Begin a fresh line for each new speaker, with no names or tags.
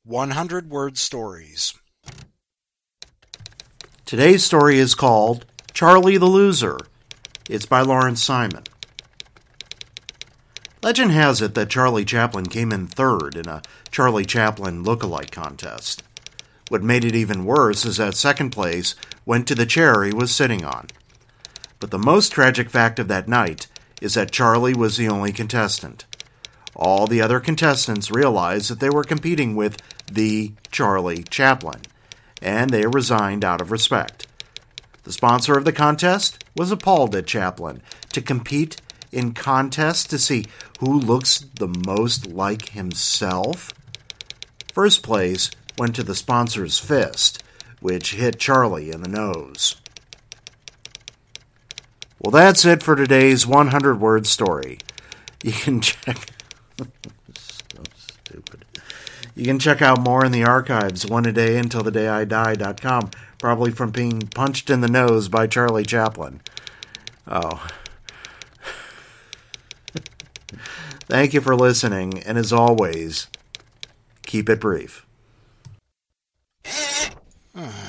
100-word stories.
Today's story is called Charlie the Loser. It's by Lawrence Simon. Legend has it that Charlie Chaplin came in third in a Charlie Chaplin look-alike contest. What made it even worse is that second place went to the chair he was sitting on. But the most tragic fact of that night is that Charlie was the only contestant. All the other contestants realized that they were competing with the Charlie Chaplin, and they resigned out of respect. The sponsor of the contest was appalled at Chaplin to compete in contests to see who looks the most like himself. First place went to the sponsor's fist, which hit Charlie in the nose. Well, that's it for today's 100-word story. You can check... So stupid. You can check out more in the archives, oneadayuntilthedayidie.com, probably from being punched in the nose by Charlie Chaplin. Oh. Thank you for listening, and as always, keep it brief.